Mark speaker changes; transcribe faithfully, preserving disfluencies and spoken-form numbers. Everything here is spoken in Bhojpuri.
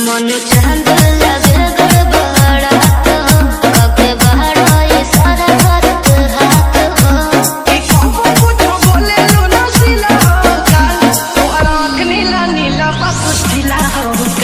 Speaker 1: मन चांद लगे गड़बड़ा तो कके बहरो ये सारा करत हाथ हो
Speaker 2: कि कबो कुछ बोले लो ना सिला हो गाल तोहर आँख नीला नीला बस ढीला हो।